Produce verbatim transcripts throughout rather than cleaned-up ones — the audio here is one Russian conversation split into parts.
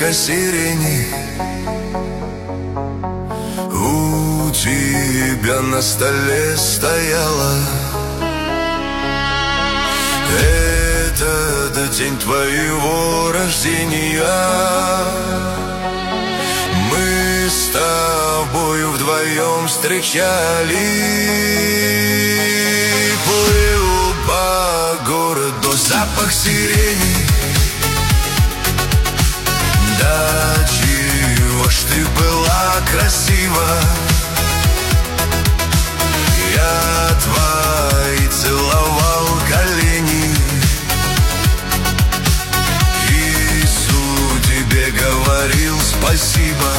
ветка сирени. У тебя на столе стояла. Этот день твоего рождения. Мы с тобою вдвоем встречали. Плыл по городу запах сирени. Да чего ж ты была красива. Я твои целовал колени. Иисус тебе говорил спасибо.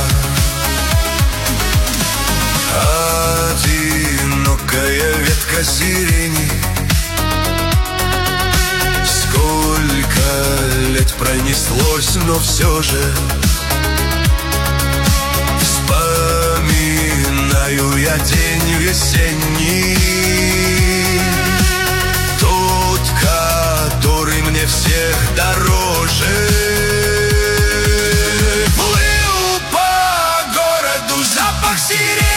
Одинокая ветка сирени. Сколько лет пронеслось, но все же вспоминаю я день весенний, тот, который мне всех дороже. Плыл по городу запах сирени.